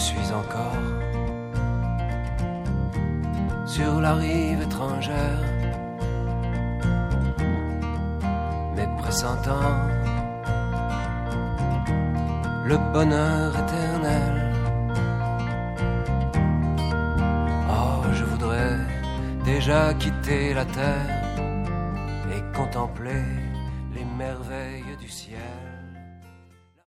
suis encore sur la rive étrangère, mais pressentant le bonheur éternel. Oh, je voudrais déjà quitter la terre et contempler les merveilles du ciel.